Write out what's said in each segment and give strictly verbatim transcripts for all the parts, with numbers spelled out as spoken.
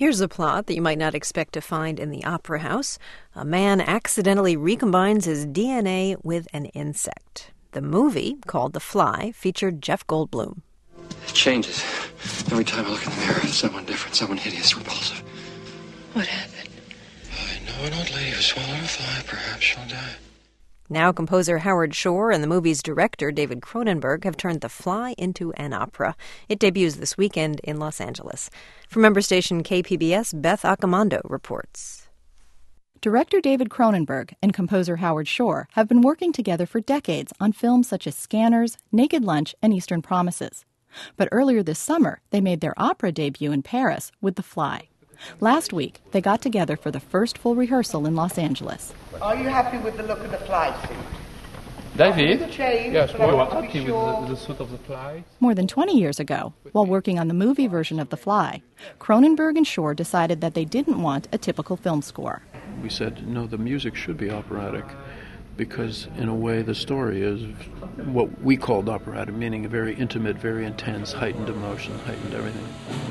Here's a plot that you might not expect to find in the Opera House. A man accidentally recombines his D N A with an insect. The movie, called The Fly, featured Jeff Goldblum. It changes. Every time I look in the mirror, someone different, someone hideous, repulsive. What happened? I know an old lady who swallowed a fly. Perhaps she'll die. Now composer Howard Shore and the movie's director David Cronenberg have turned The Fly into an opera. It debuts this weekend in Los Angeles. From member station K P B S, Beth Accomando reports. Director David Cronenberg and composer Howard Shore have been working together for decades on films such as Scanners, Naked Lunch, and Eastern Promises. But earlier this summer, they made their opera debut in Paris with The Fly. Last week, they got together for the first full rehearsal in Los Angeles. Are you happy with the look of the fly suit? David? Yes, we were happy with the, the suit of the fly. More than twenty years ago, while working on the movie version of The Fly, Cronenberg and Shore decided that they didn't want a typical film score. We said, no, the music should be operatic because, in a way, the story is what we called operatic, meaning a very intimate, very intense, heightened emotion, heightened everything.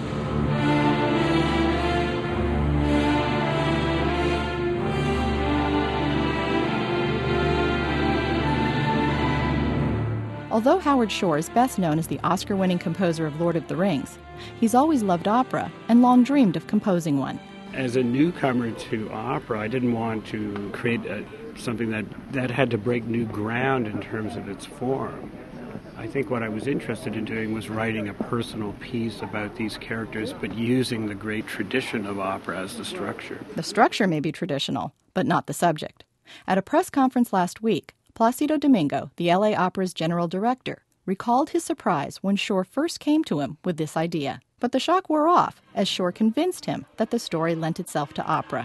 Although Howard Shore is best known as the Oscar-winning composer of Lord of the Rings, he's always loved opera and long dreamed of composing one. As a newcomer to opera, I didn't want to create a, something that, that had to break new ground in terms of its form. I think what I was interested in doing was writing a personal piece about these characters, but using the great tradition of opera as the structure. The structure may be traditional, but not the subject. At a press conference last week, Placido Domingo, the L A Opera's general director, recalled his surprise when Shore first came to him with this idea. But the shock wore off as Shore convinced him that the story lent itself to opera.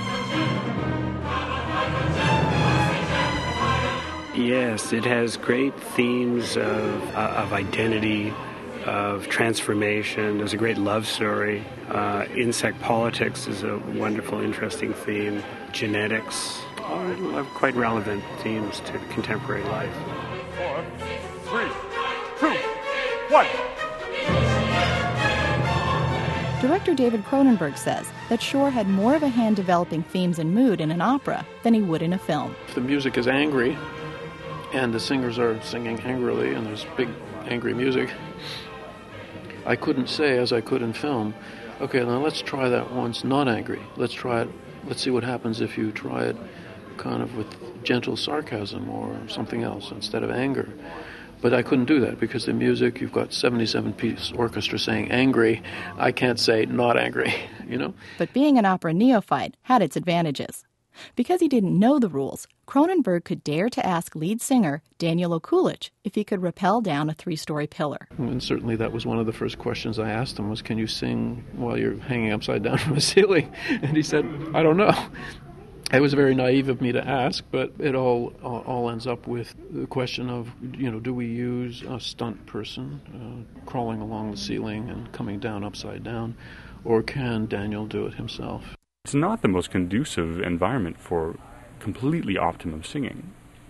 Yes, it has great themes of, uh, of identity, of transformation. There's a great love story. Uh, insect politics is a wonderful, interesting theme. Genetics. Are quite relevant themes to contemporary life. Four, three, two, one. Director David Cronenberg says that Shore had more of a hand developing themes and mood in an opera than he would in a film. If the music is angry, and the singers are singing angrily, and there's big angry music, I couldn't say, as I could in film, okay, now let's try that once not angry. Let's try it, let's see what happens if you try it kind of with gentle sarcasm or something else instead of anger. But I couldn't do that because the music, you've got seventy-seven piece orchestra saying angry. I can't say not angry, you know? But being an opera neophyte had its advantages. Because he didn't know the rules, Cronenberg could dare to ask lead singer Daniel Okulich if he could rappel down a three-story pillar. And certainly that was one of the first questions I asked him was, can you sing while you're hanging upside down from a ceiling? And he said, I don't know. It was very naive of me to ask, but it all all ends up with the question of, you know, do we use a stunt person uh, crawling along the ceiling and coming down upside down, or can Daniel do it himself? It's not the most conducive environment for completely optimum singing.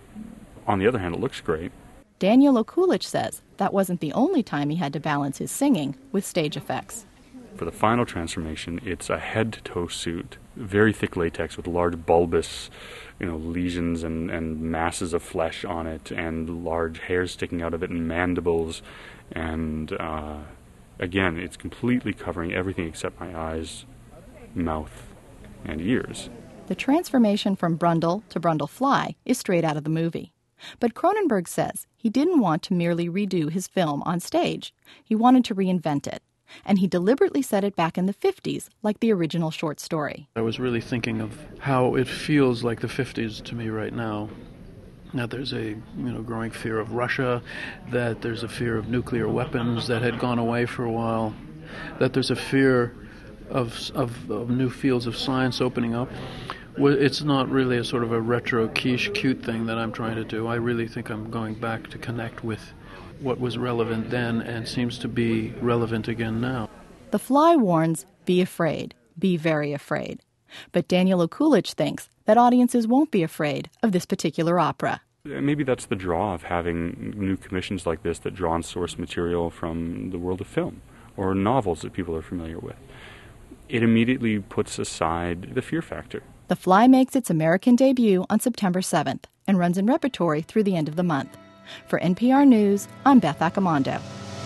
On the other hand, it looks great. Daniel Okulich says that wasn't the only time he had to balance his singing with stage effects. For the final transformation, it's a head-to-toe suit, very thick latex with large bulbous, you know, lesions and, and masses of flesh on it, and large hairs sticking out of it, and mandibles, and uh, again, it's completely covering everything except my eyes, mouth, and ears. The transformation from Brundle to Brundle-Fly is straight out of the movie. But Cronenberg says he didn't want to merely redo his film on stage. He wanted to reinvent it. And he deliberately set it back in the fifties, like the original short story. I was really thinking of how it feels like the fifties to me right now. That there's a you know growing fear of Russia, that there's a fear of nuclear weapons that had gone away for a while, that there's a fear of of, of new fields of science opening up. It's not really a sort of a retro quiche cute thing that I'm trying to do. I really think I'm going back to connect with what was relevant then and seems to be relevant again now. The Fly warns, be afraid, be very afraid. But Daniel Okulich thinks that audiences won't be afraid of this particular opera. Maybe that's the draw of having new commissions like this that draw on source material from the world of film or novels that people are familiar with. it immediately puts aside the fear factor. The Fly makes its American debut on September seventh and runs in repertory through the end of the month. For N P R News, I'm Beth Accomando.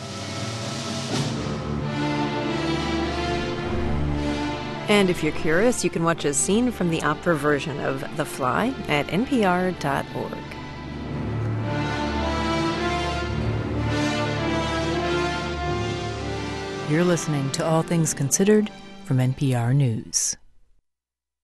And if you're curious, you can watch a scene from the opera version of The Fly at N P R dot org. You're listening to All Things Considered from N P R News.